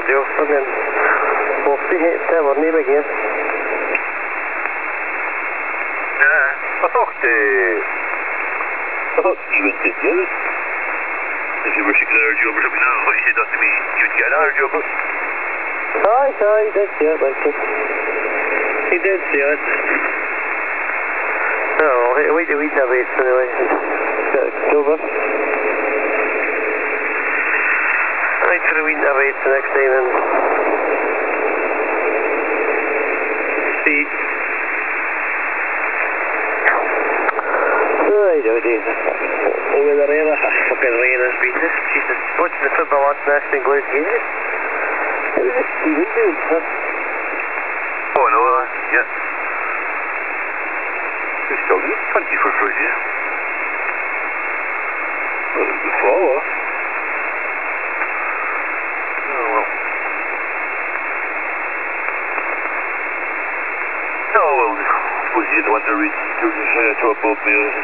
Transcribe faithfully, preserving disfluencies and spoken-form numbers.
Joe. Again. We'll see it. Tell our name again. Yeah. I thought, uh, I thought you went to the other. If you were to get our job or something, I thought you said that to me, you'd get our job. Aye, aye, he did see it, like it. He did see it. Oh, wait till we have it anyway. Got it over. Right for the week have it the next time then. See. Right, oh dear. With the rain, fucking rain has been this. Jesus, watching the football last national Glasgow game. How is it Stephen doing, huh? Oh no, uh, yeah. He's still got plenty for fruit, yeah. Well, the flower. Oh well. Oh well, was he the one to read to, uh, to above me?